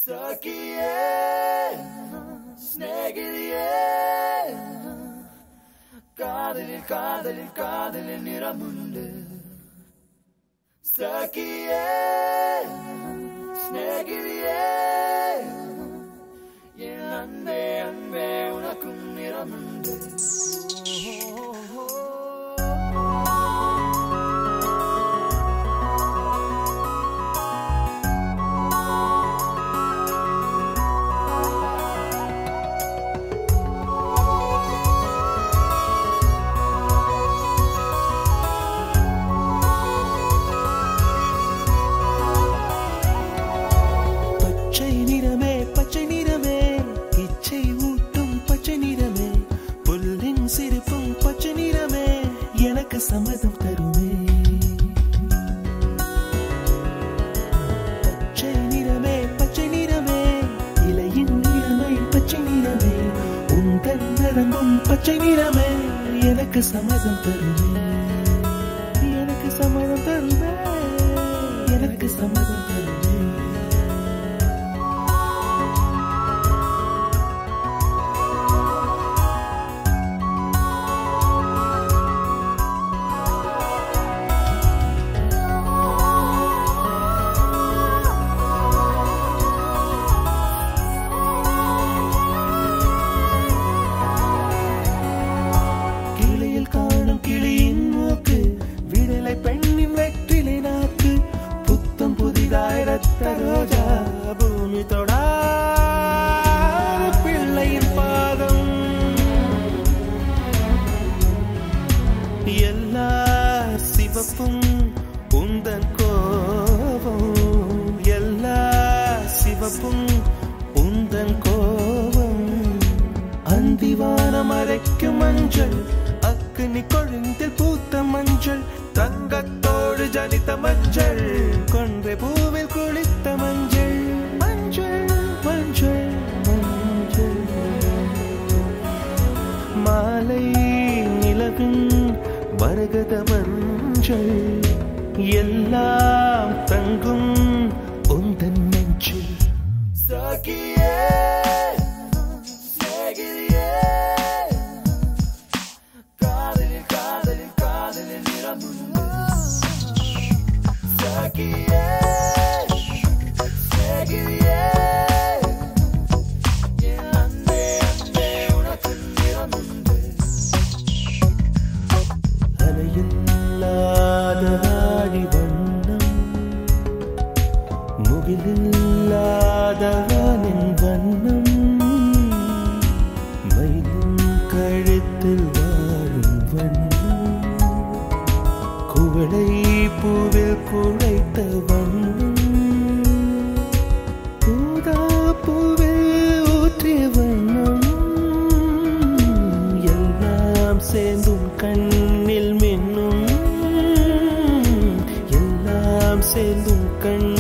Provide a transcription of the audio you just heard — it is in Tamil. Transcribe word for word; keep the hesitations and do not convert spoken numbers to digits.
Sakiye, snegiliye, kadalil kadalil kadalil niramundu. Sakiye, snegiliye, yen anbe anbe unakkum niramundu. சம்மதம் தருமே பச்சை நிறமே பச்சை நிறமே இலையின் நிறமை பச்சை நிறமே உந்தன் நரம்பும் பச்சை நிறமே எனக்கு சம்மதம் தருமே எனக்கு சம்மதம் தருமே எனக்கு சம்மதம் தருமே ரோஜா பூமி தொடா பிள்ளையின் பாதம் எல்லா சிவப்பும் உந்தன் கோபம் எல்லா சிவப்பும் உந்தன் கோபம் அந்திவானம் அரைக்கும் மஞ்சள் அக்னி கொழுந்தில் பூத்த மஞ்சள் தங்கத்தோடு ஜனித்த மஞ்சள் கொன்றை பூவில் குளித்த மஞ்சள் மஞ்சள் மஞ்சள் மஞ்சள் மாலை நிலவின் மரகத மஞ்சள் எல்லாம் தங்கும் உந்தன் நெஞ்சில் Sakiye, snegiliye, kadalil kadalil kadalil niramundu. Sakiye, snegiliye, yen anbe anbe unakkum niramundu. அலையில்லாத ஆடி வண்ணம் முகிலில்லாத வானின் வண்ணம் மயிலின் கழுத்தில் வாழும் வண்ணம் குவளை பூவில் குழைத்த வண்ணம் ஊதா பூவில் ஊற்றிய வண்ணம் எல்லாம் சேர்ந்தும் கண்ணில் மின்னும் எல்லாம் சேர்ந்தும் கண்